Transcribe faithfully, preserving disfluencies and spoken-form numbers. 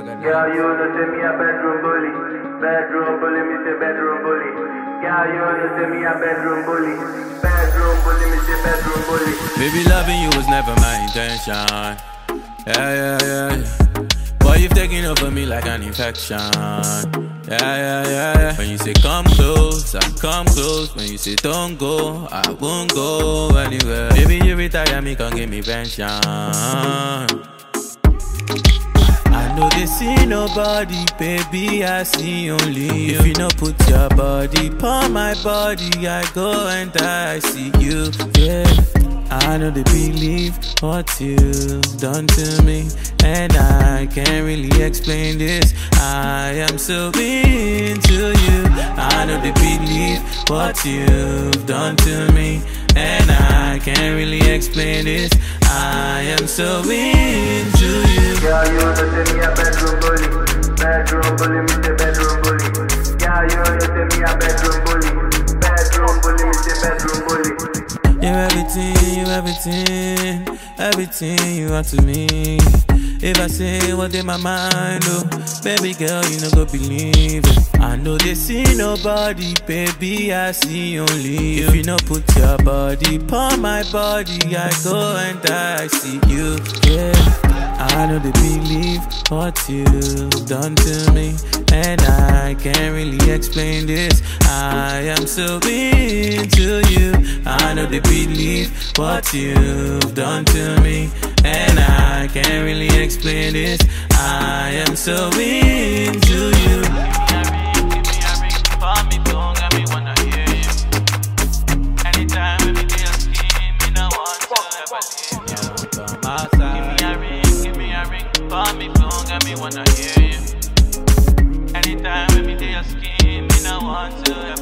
Yeah, you know say me a bedroom bully. Bedroom bully, me say bedroom bully. Yeah, you know say me a bedroom bully. Bedroom bully, me say bedroom bully. Baby, loving you was never my intention. Yeah, yeah, yeah, yeah. Boy, you've taken over me like an infection. Yeah, yeah, yeah, yeah. When you say come close, I come close. When you say don't go, I won't go anywhere. Baby, you retire me, come give me pension. I know they see nobody, baby, I see only you. If you no put your body upon my body, I go and die, I see you, yeah. I know they believe what you've done to me, and I can't really explain this. I am so into you. I know they believe what you've done to me, and I can't really explain this. I am so into you. Yeah, you know say me a bedroom bully. Bedroom bully, me say bedroom bully. Yeah, you know say me a bedroom bully. Bedroom bully, me say bedroom bully. You everything, you everything, everything you are to me. If I say what in my mind, oh, baby girl, you no go believe it. I know they see nobody, baby, I see only you. If you no put your body upon my body, I go and die, I see you, yeah. I know they believe what you've done to me, and I can't really explain this. I am so into you. I know they believe what you've done to me, and I can't really explain this. I am so into you. Give me a ring, for me phone, got me wanna hear you. Anytime when me do your scheme, me no want to ever leave you. Come outside. Give me a ring, give me a ring, for me phone, got me wanna hear you. Anytime when me do your scheme, me no want to ever